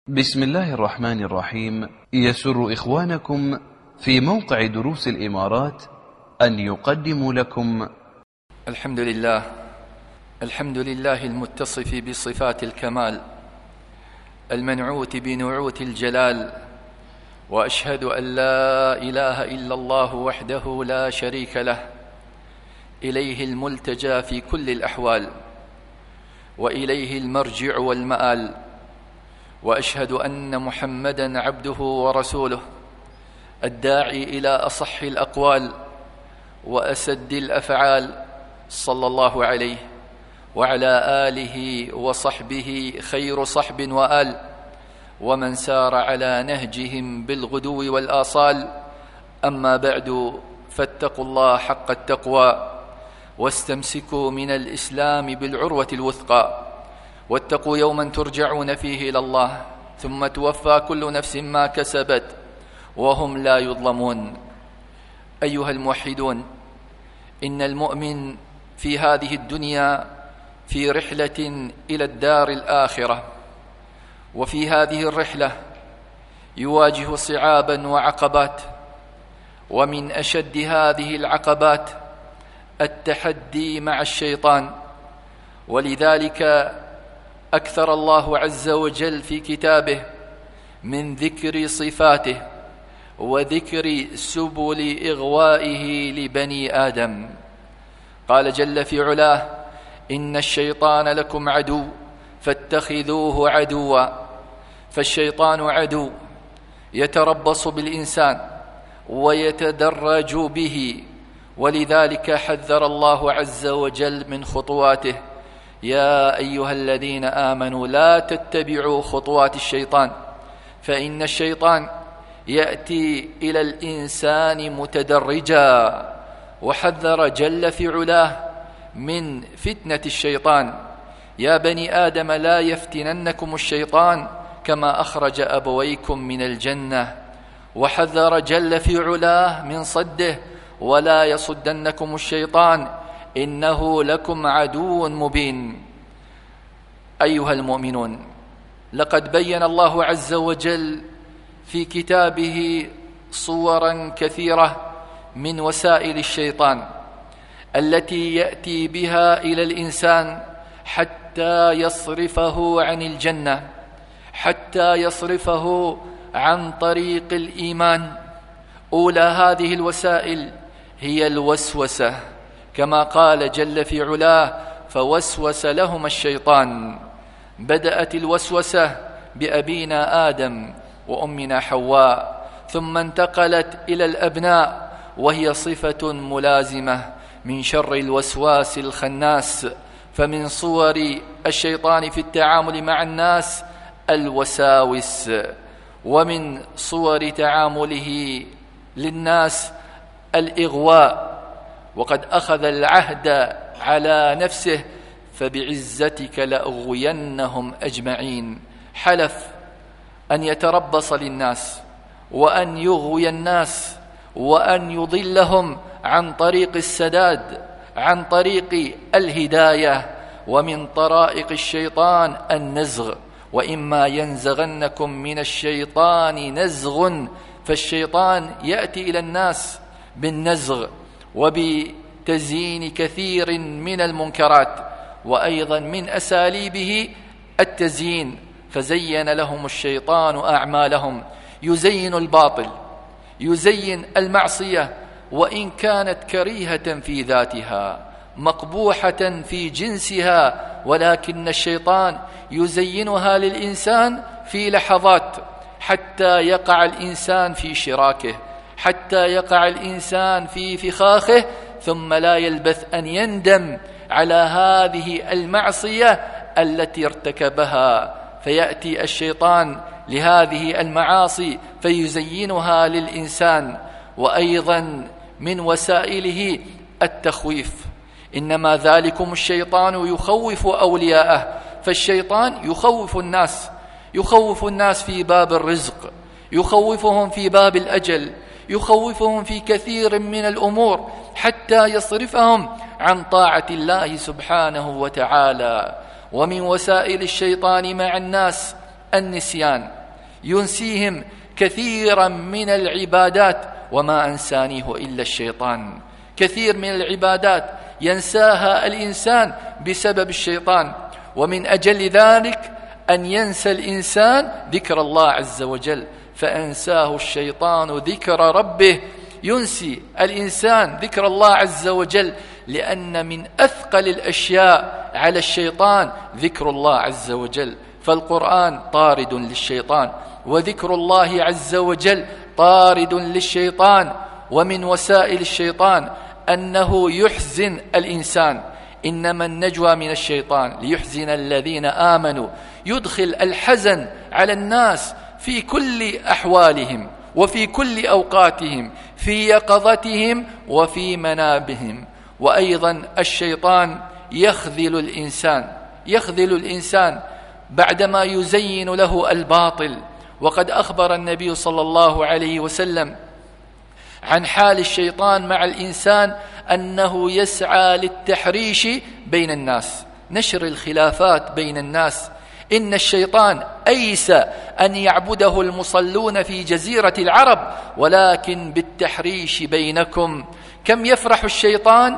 بسم الله الرحمن الرحيم. يسر إخوانكم في موقع دروس الإمارات أن يقدموا لكم الحمد لله المتصف بصفات الكمال المنعوت بنعوت الجلال، وأشهد أن لا إله إلا الله وحده لا شريك له، إليه الملتجى في كل الأحوال وإليه المرجع والمآل. وأشهد أن محمدًا عبده ورسوله الداعي إلى أصح الأقوال وأسد الأفعال، صلى الله عليه وعلى آله وصحبه خير صحب وآل، ومن سار على نهجهم بالغدو والآصال. أما بعد، فاتقوا الله حق التقوى واستمسكوا من الإسلام بالعروة الوثقى، واتقوا يوما ترجعون فيه إلى الله ثم توفى كل نفس ما كسبت وهم لا يظلمون. أيها الموحدون، إن المؤمن في هذه الدنيا في رحلة إلى الدار الآخرة، وفي هذه الرحلة يواجه صعابا وعقبات، ومن أشد هذه العقبات التحدي مع الشيطان. ولذلك أكثر الله عز وجل في كتابه من ذكر صفاته وذكر سبل إغوائه لبني آدم. قال جل في علاه: إن الشيطان لكم عدو فاتخذوه عدوا. فالشيطان عدو يتربص بالإنسان ويتدرج به، ولذلك حذر الله عز وجل من خطواته: يا أيها الذين آمنوا لا تتبعوا خطوات الشيطان فإن الشيطان يأتي إلى الإنسان متدرجا. وحذر جل في علاه من فتنة الشيطان: يا بني آدم لا يفتننكم الشيطان كما أخرج أبويكم من الجنة. وحذر جل في علاه من صده: ولا يصدنكم الشيطان إنه لكم عدو مبين. أيها المؤمنون، لقد بين الله عز وجل في كتابه صورا كثيرة من وسائل الشيطان التي يأتي بها إلى الإنسان حتى يصرفه عن الجنة، حتى يصرفه عن طريق الإيمان. أولى هذه الوسائل هي الوسوسة، كما قال جل في علاه: فوسوس لهما الشيطان. بدأت الوسوسة بأبينا آدم وأمنا حواء، ثم انتقلت إلى الأبناء، وهي صفة ملازمة من شر الوسواس الخناس. فمن صور الشيطان في التعامل مع الناس الوساوس، ومن صور تعامله للناس الإغواء. وقد أخذ العهد على نفسه: فبعزتك لأغوينهم أجمعين. حلف أن يتربص للناس وأن يغوي الناس وأن يضلهم عن طريق السداد، عن طريق الهداية. ومن طرائق الشيطان النزغ: وإما ينزغنكم من الشيطان نزغ. فالشيطان يأتي إلى الناس بالنزغ وبتزيين كثير من المنكرات، وأيضا من أساليبه التزيين. فزين لهم الشيطان أعمالهم، يزين الباطل، يزين المعصية، وإن كانت كريهة في ذاتها مقبوحة في جنسها، ولكن الشيطان يزينها للإنسان في لحظات حتى يقع الإنسان في شراكه، حتى يقع الإنسان في فخاخه، ثم لا يلبث أن يندم على هذه المعصية التي ارتكبها. فيأتي الشيطان لهذه المعاصي فيزينها للإنسان. وأيضا من وسائله التخويف: إنما ذلكم الشيطان يخوف أولياءه. فالشيطان يخوف الناس في باب الرزق، يخوفهم في باب الأجل، يخوفهم في كثير من الأمور حتى يصرفهم عن طاعة الله سبحانه وتعالى. ومن وسائل الشيطان مع الناس النسيان، ينسيهم كثيرا من العبادات، وما أنسانيه إلا الشيطان. كثير من العبادات ينساها الإنسان بسبب الشيطان، ومن أجل ذلك أن ينسى الإنسان ذكر الله عز وجل، فأنساه الشيطان ذكر ربه. ينسي الإنسان ذكر الله عز وجل، لأن من أثقل الأشياء على الشيطان ذكر الله عز وجل، فالقرآن طارد للشيطان، وذكر الله عز وجل طارد للشيطان. ومن وسائل الشيطان أنه يحزن الإنسان، إنما النجوى من الشيطان ليحزن الذين آمنوا، يدخل الحزن على الناس في كل أحوالهم وفي كل أوقاتهم، في يقظتهم وفي منابهم. وأيضا الشيطان يخذل الإنسان بعدما يزين له الباطل. وقد أخبر النبي صلى الله عليه وسلم عن حال الشيطان مع الإنسان أنه يسعى للتحريش بين الناس، نشر الخلافات بين الناس. إن الشيطان أيس أن يعبده المصلون في جزيرة العرب، ولكن بالتحريش بينكم. كم يفرح الشيطان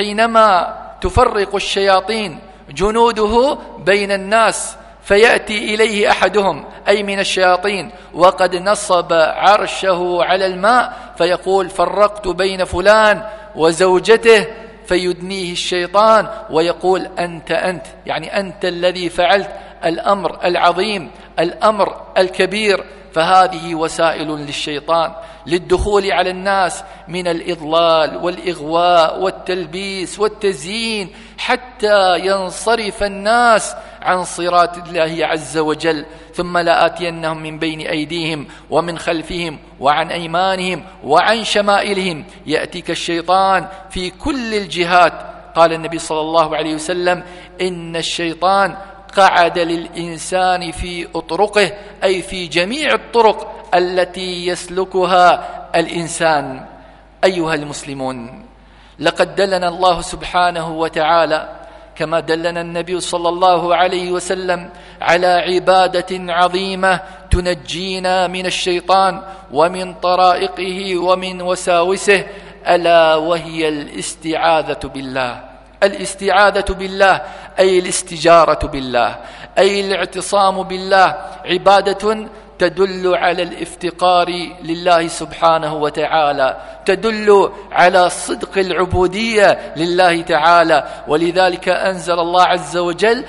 حينما تفرق الشياطين جنوده بين الناس، فيأتي إليه أحدهم أي من الشياطين وقد نصب عرشه على الماء، فيقول فرقت بين فلان وزوجته، فيدنيه الشيطان ويقول أنت يعني أنت الذي فعلت الأمر العظيم، الأمر الكبير. فهذه وسائل للشيطان للدخول على الناس من الإضلال والإغواء والتلبيس والتزيين، حتى ينصرف الناس عن صراط الله عز وجل. ثم لآتينهم من بين أيديهم ومن خلفهم وعن أيمانهم وعن شمائلهم يأتيك الشيطان في كل الجهات. قال النبي صلى الله عليه وسلم إن الشيطان قعد للإنسان في أطرقه، أي في جميع الطرق التي يسلكها الإنسان. أيها المسلمون، لقد دلنا الله سبحانه وتعالى كما دلنا النبي صلى الله عليه وسلم على عبادة عظيمة تنجينا من الشيطان ومن طرائقه ومن وساوسه، ألا وهي الاستعاذة بالله. الاستعاذة بالله أي الاستجارة بالله، أي الاعتصام بالله، عبادة تدل على الافتقار لله سبحانه وتعالى، تدل على صدق العبودية لله تعالى. ولذلك أنزل الله عز وجل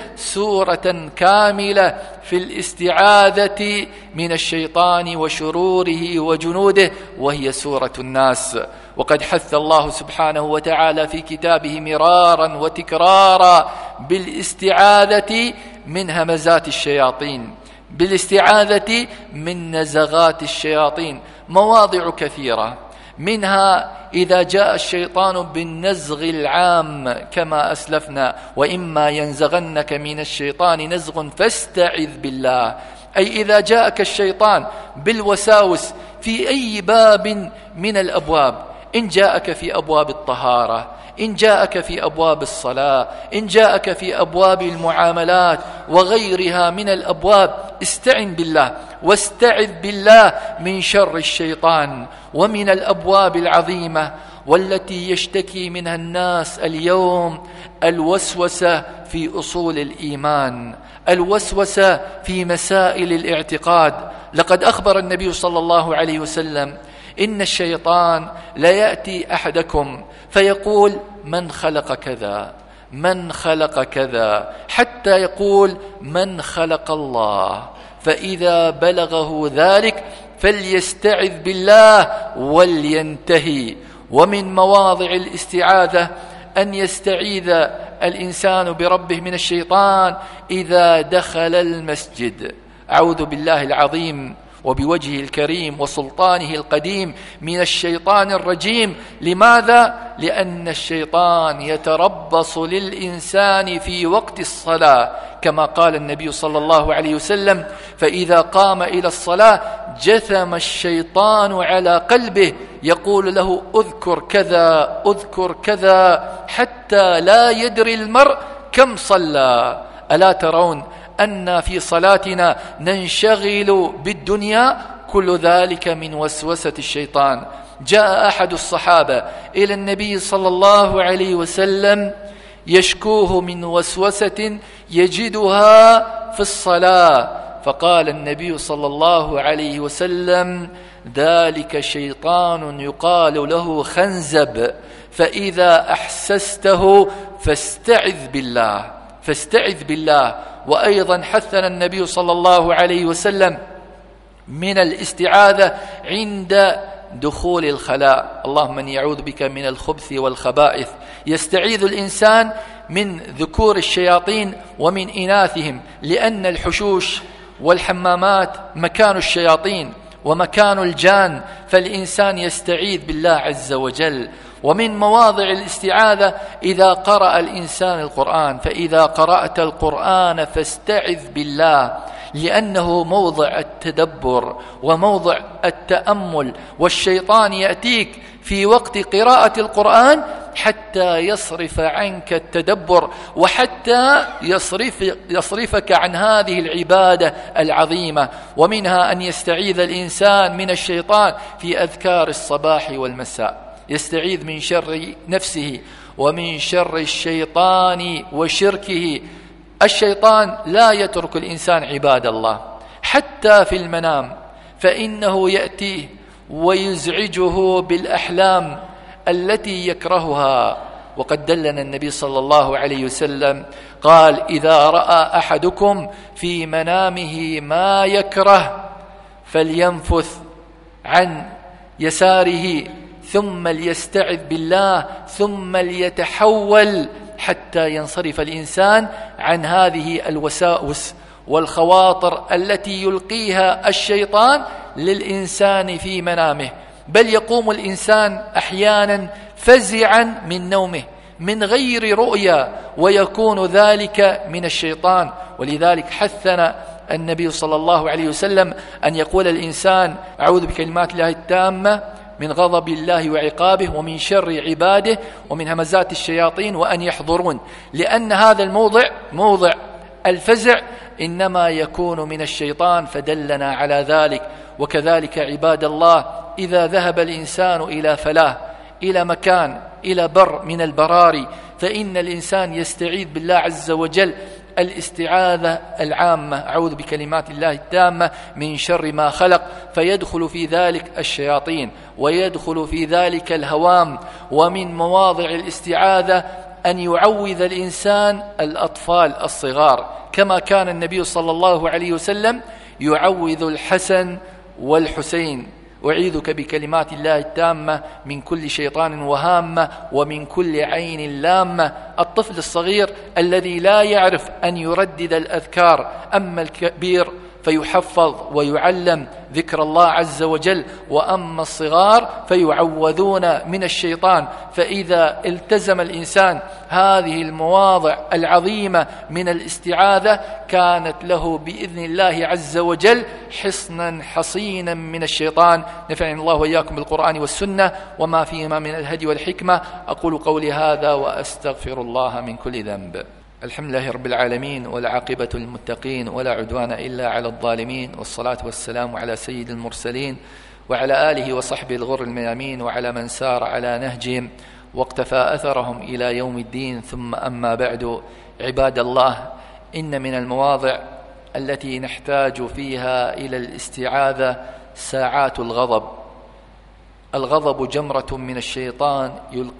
سورة كاملة في الاستعاذة من الشيطان وشروره وجنوده، وهي سورة الناس. وقد حث الله سبحانه وتعالى في كتابه مرارا وتكرارا بالاستعاذة من همزات الشياطين، بالاستعاذة من نزغات الشياطين، مواضع كثيرة، منها إذا جاء الشيطان بالنزغ العام كما أسلفنا، وإما ينزغنك من الشيطان نزغ فاستعذ بالله، أي إذا جاءك الشيطان بالوساوس في أي باب من الأبواب، إن جاءك في أبواب الطهارة، إن جاءك في أبواب الصلاة، إن جاءك في أبواب المعاملات وغيرها من الأبواب، استعن بالله واستعذ بالله من شر الشيطان. ومن الأبواب العظيمة والتي يشتكي منها الناس اليوم الوسوسة في أصول الإيمان، الوسوسة في مسائل الاعتقاد. لقد أخبر النبي صلى الله عليه وسلم إن الشيطان لا يأتي أحدكم فيقول من خلق كذا، من خلق كذا، حتى يقول من خلق الله، فإذا بلغه ذلك فليستعذ بالله ولينتهي. ومن مواضع الاستعاذة أن يستعيذ الإنسان بربه من الشيطان إذا دخل المسجد، أعوذ بالله العظيم وبوجهه الكريم وسلطانه القديم من الشيطان الرجيم. لماذا؟ لأن الشيطان يتربص للإنسان في وقت الصلاة، كما قال النبي صلى الله عليه وسلم فإذا قام إلى الصلاة جثم الشيطان على قلبه يقول له اذكر كذا اذكر كذا، حتى لا يدري المرء كم صلى. ألا ترون أن في صلاتنا ننشغل بالدنيا، كل ذلك من وسوسة الشيطان. جاء أحد الصحابة إلى النبي صلى الله عليه وسلم يشكوه من وسوسة يجدها في الصلاة، فقال النبي صلى الله عليه وسلم: ذلك شيطان يقال له خنزب، فإذا أحسسته فاستعذ بالله. وأيضا حثنا النبي صلى الله عليه وسلم من الاستعاذة عند دخول الخلاء. اللهم إني أعوذ بك من الخبث والخبائث. يستعيذ الإنسان من ذكور الشياطين ومن إناثهم، لأن الحشوش والحمامات مكان الشياطين ومكان الجان، فالإنسان يستعيذ بالله عز وجل. ومن مواضع الاستعاذة إذا قرأ الإنسان القرآن، فإذا قرأت القرآن فاستعذ بالله، لأنه موضع التدبر وموضع التأمل، والشيطان يأتيك في وقت قراءة القرآن حتى يصرف عنك التدبر، وحتى يصرفك عن هذه العبادة العظيمة. ومنها أن يستعيذ الإنسان من الشيطان في أذكار الصباح والمساء، يستعيذ من شر نفسه ومن شر الشيطان وشركه. الشيطان لا يترك الإنسان عباد الله حتى في المنام، فإنه يأتيه ويزعجه بالأحلام التي يكرهها. وقد دلنا النبي صلى الله عليه وسلم قال: إذا رأى أحدكم في منامه ما يكره فلينفث عن يساره ثم ليستعذ بالله ثم ليتحول حتى ينصرف الإنسان عن هذه الوساوس والخواطر التي يلقيها الشيطان للإنسان في منامه. بل يقوم الإنسان أحيانا فزعا من نومه من غير رؤيا، ويكون ذلك من الشيطان. ولذلك حثنا النبي صلى الله عليه وسلم أن يقول الإنسان: أعوذ بكلمات الله التامة من غضب الله وعقابه ومن شر عباده ومن همزات الشياطين وأن يحضرون، لأن هذا الموضع موضع الفزع إنما يكون من الشيطان، فدلنا على ذلك. وكذلك عباد الله، إذا ذهب الإنسان إلى فلاة، إلى مكان، إلى بر من البراري، فإن الإنسان يستعيذ بالله عز وجل الاستعاذة العامة: أعوذ بكلمات الله التامة من شر ما خلق، فيدخل في ذلك الشياطين ويدخل في ذلك الهوام. ومن مواضع الاستعاذة أن يعوذ الإنسان الأطفال الصغار، كما كان النبي صلى الله عليه وسلم يعوذ الحسن والحسين: أعيذك بكلمات الله التامة من كل شيطان وهامة ومن كل عين لامة. الطفل الصغير الذي لا يعرف أن يردد الأذكار، أما الكبير فيحفظ ويعلم ذكر الله عز وجل، وأما الصغار فيعوذون من الشيطان. فإذا التزم الإنسان هذه المواضع العظيمة من الاستعاذة كانت له بإذن الله عز وجل حصنا حصينا من الشيطان. نفعني الله وإياكم بالقرآن والسنة وما فيهما من الهدي والحكمة. أقول قولي هذا وأستغفر الله من كل ذنب. الحمد لله رب العالمين، والعاقبة للمتقين، ولا عدوان إلا على الظالمين، والصلاة والسلام على سيد المرسلين وعلى آله وصحبه الغر الميامين، وعلى من سار على نهجهم واقتفى أثرهم إلى يوم الدين. ثم أما بعد، عباد الله، إن من المواضع التي نحتاج فيها إلى الاستعاذة ساعات الغضب. الغضب جمرة من الشيطان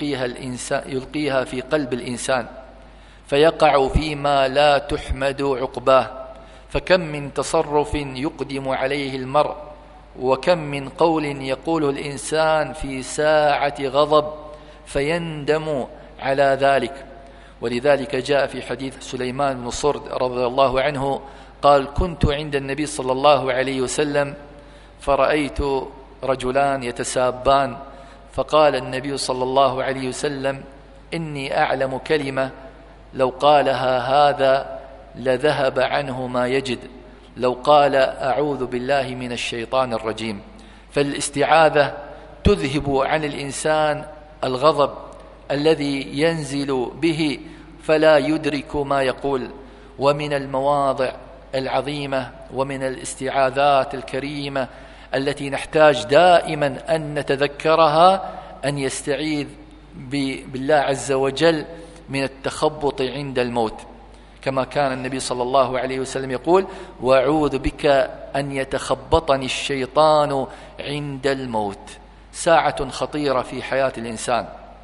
يلقيها في قلب الإنسان، فيقع فيما لا تحمد عقباه. فكم من تصرف يقدم عليه المرء، وكم من قول يقوله الإنسان في ساعة غضب فيندم على ذلك. ولذلك جاء في حديث سليمان بن صرد رضي الله عنه قال: كنت عند النبي صلى الله عليه وسلم فرأيت رجلان يتسابان، فقال النبي صلى الله عليه وسلم: إني أعلم كلمة لو قالها هذا لذهب عنه ما يجد، لو قال أعوذ بالله من الشيطان الرجيم. فالاستعاذة تذهب عن الإنسان الغضب الذي ينزل به فلا يدرك ما يقول. ومن المواضع العظيمة ومن الاستعاذات الكريمة التي نحتاج دائما أن نتذكرها أن يستعيذ بالله عز وجل من التخبط عند الموت، كما كان النبي صلى الله عليه وسلم يقول: وأعوذ بك أن يتخبطني الشيطان عند الموت. ساعة خطيرة في حياة الإنسان،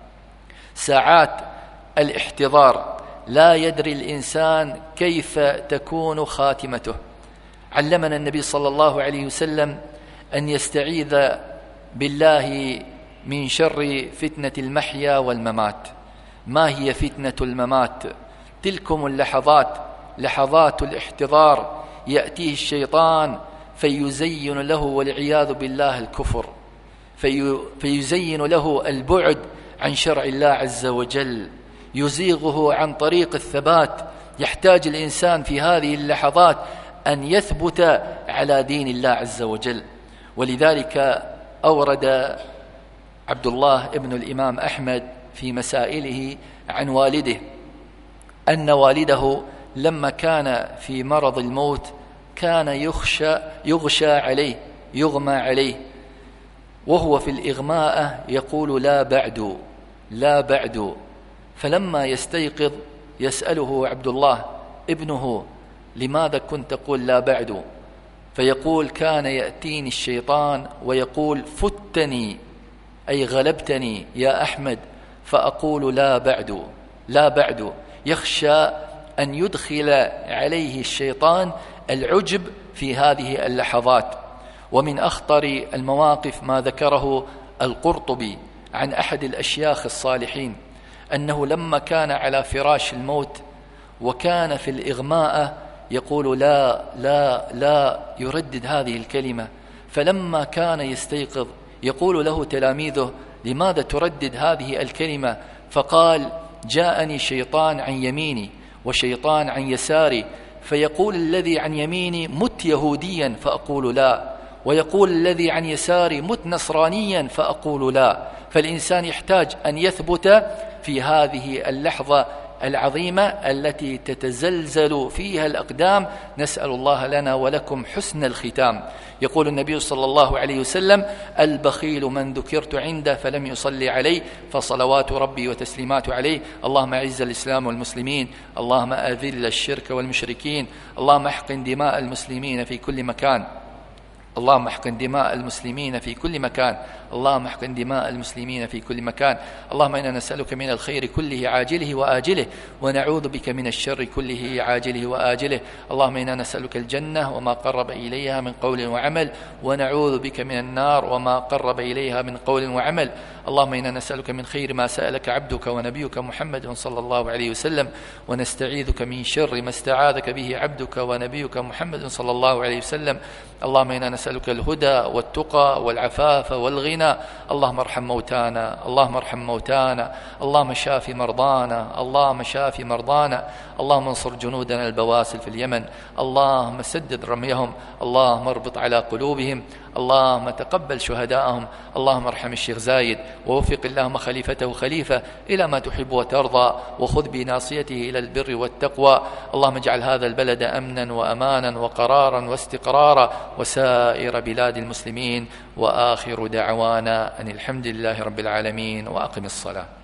ساعات الاحتضار، لا يدري الإنسان كيف تكون خاتمته. علمنا النبي صلى الله عليه وسلم أن يستعيذ بالله من شر فتنة المحيا والممات. ما هي فتنة الممات؟ تلكم اللحظات، لحظات الاحتضار، يأتيه الشيطان فيزين له والعياذ بالله الكفر، فيزين له البعد عن شرع الله عز وجل، يزيغه عن طريق الثبات. يحتاج الإنسان في هذه اللحظات أن يثبت على دين الله عز وجل. ولذلك أورد عبد الله ابن الإمام أحمد في مسائله عن والده أن والده لما كان في مرض الموت كان يغشى عليه، يغمى عليه، وهو في الإغماء يقول: لا بعد، لا بعد. فلما يستيقظ يسأله عبد الله ابنه: لماذا كنت تقول لا بعد؟ فيقول: كان يأتيني الشيطان ويقول: فتني، أي غلبتني يا أحمد، فأقول لا بعد، لا بعد. يخشى أن يدخل عليه الشيطان العجب في هذه اللحظات. ومن أخطر المواقف ما ذكره القرطبي عن أحد الأشياخ الصالحين أنه لما كان على فراش الموت وكان في الإغماء يقول: لا لا لا، يردد هذه الكلمة. فلما كان يستيقظ يقول له تلاميذه: لماذا تردد هذه الكلمة؟ فقال: جاءني شيطان عن يميني وشيطان عن يساري، فيقول الذي عن يميني: مت يهوديا، فأقول لا، ويقول الذي عن يساري: مت نصرانيا، فأقول لا. فالإنسان يحتاج أن يثبت في هذه اللحظة العظيمة التي تتزلزل فيها الأقدام. نسأل الله لنا ولكم حسن الختام. يقول النبي صلى الله عليه وسلم: البخيل من ذكرت عنده فلم يصلي عليه، فصلوات ربي وتسليمات عليه. اللهم أعز الإسلام والمسلمين، اللهم أذل الشرك والمشركين، اللهم احقن دماء المسلمين في كل مكان، اللهم احقن دماء المسلمين في كل مكان، اللهم احقن دماء المسلمين في كل مكان. اللهم إنا نسألك من الخير كله عاجله وآجله، ونعوذ بك من الشر كله عاجله وآجله. اللهم إنا نسألك الجنة وما قرب إليها من قول وعمل، ونعوذ بك من النار وما قرب إليها من قول وعمل. اللهم إنا نسألك من خير ما سألك عبدك ونبيك محمد صلى الله عليه وسلم، ونستعيذك من شر ما استعاذك به عبدك ونبيك محمد صلى الله عليه وسلم. اللهم إنا نسألك الهدى والتقى والعفاف والغنى. اللهم ارحم موتانا، اللهم ارحم موتانا، اللهم شاف مرضانا، اللهم شاف مرضانا. اللهم انصر جنودنا البواسل في اليمن، اللهم سدد رميهم، اللهم اربط على قلوبهم، اللهم تقبل شهداءهم. اللهم ارحم الشيخ زايد ووفق اللهم خليفته خليفة إلى ما تحب وترضى، وخذ بناصيته إلى البر والتقوى. اللهم اجعل هذا البلد أمنا وأمانا وقرارا واستقرارا، وسائر بلاد المسلمين. وآخر دعوانا أن الحمد لله رب العالمين، وأقم الصلاة.